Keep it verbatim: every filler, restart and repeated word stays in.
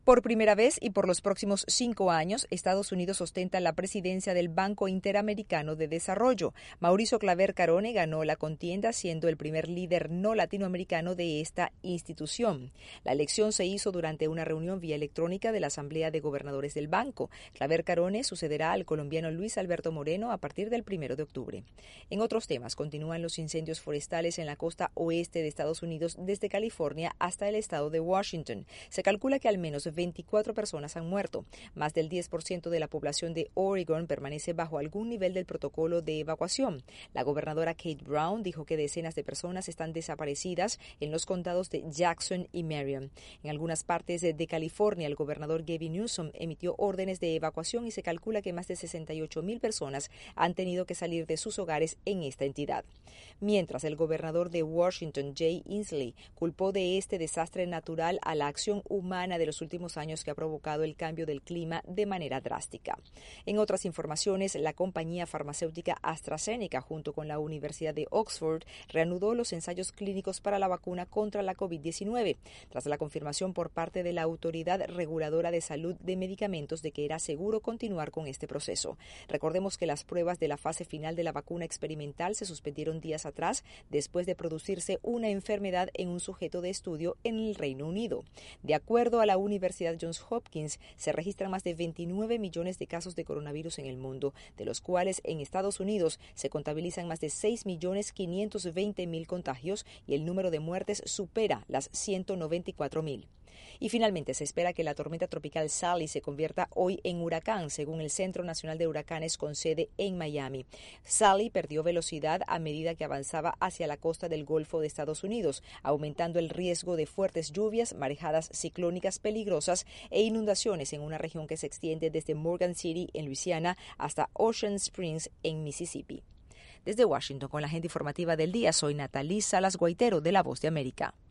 Por primera vez y por los próximos cinco años, Estados Unidos ostenta la presidencia del Banco Interamericano de Desarrollo. Mauricio Claver Carone ganó la contienda siendo el primer líder no latinoamericano de esta institución. La elección se hizo durante una reunión vía electrónica de la Asamblea de Gobernadores del banco. Claver Carone sucederá al colombiano Luis Alberto Moreno a partir del primero de octubre. En otros temas, continúan los incendios forestales en la costa oeste de Estados Unidos desde California hasta el estado de Washington. Se calcula que al menos veinticuatro personas han muerto. Más del diez por ciento de la población de Oregon permanece bajo algún nivel del protocolo de evacuación. La gobernadora Kate Brown dijo que decenas de personas están desaparecidas en los condados de Jackson y Marion. En algunas partes de, de California, el gobernador Gavin Newsom emitió órdenes de evacuación y se calcula que más de sesenta y ocho mil personas han tenido que salir de sus hogares en esta entidad. Mientras, el gobernador de Washington, Jay Inslee, culpó de este desastre natural a la acción humana de los últimos años que ha provocado el cambio del clima de manera drástica. En otras informaciones, la compañía farmacéutica AstraZeneca junto con la Universidad de Oxford reanudó los ensayos clínicos para la vacuna contra la COVID diecinueve, tras la confirmación por parte de la Autoridad Reguladora de Salud de Medicamentos de que era seguro continuar con este proceso. Recordemos que las pruebas de la fase final de la vacuna experimental se suspendieron días atrás después de producirse una enfermedad en un sujeto de estudio en el Reino Unido. De acuerdo a la Universidad Johns Hopkins, se registran más de veintinueve millones de casos de coronavirus en el mundo, de los cuales en Estados Unidos se contabilizan más de seis millones quinientos veinte mil contagios y el número de muertes supera las ciento noventa y cuatro mil. Y finalmente se espera que la tormenta tropical Sally se convierta hoy en huracán, según el Centro Nacional de Huracanes con sede en Miami. Sally perdió velocidad a medida que avanzaba hacia la costa del Golfo de Estados Unidos, aumentando el riesgo de fuertes lluvias, marejadas ciclónicas peligrosas e inundaciones en una región que se extiende desde Morgan City, en Luisiana, hasta Ocean Springs, en Mississippi. Desde Washington, con la agenda informativa del día, soy Natalí Salas Guaitero, de La Voz de América.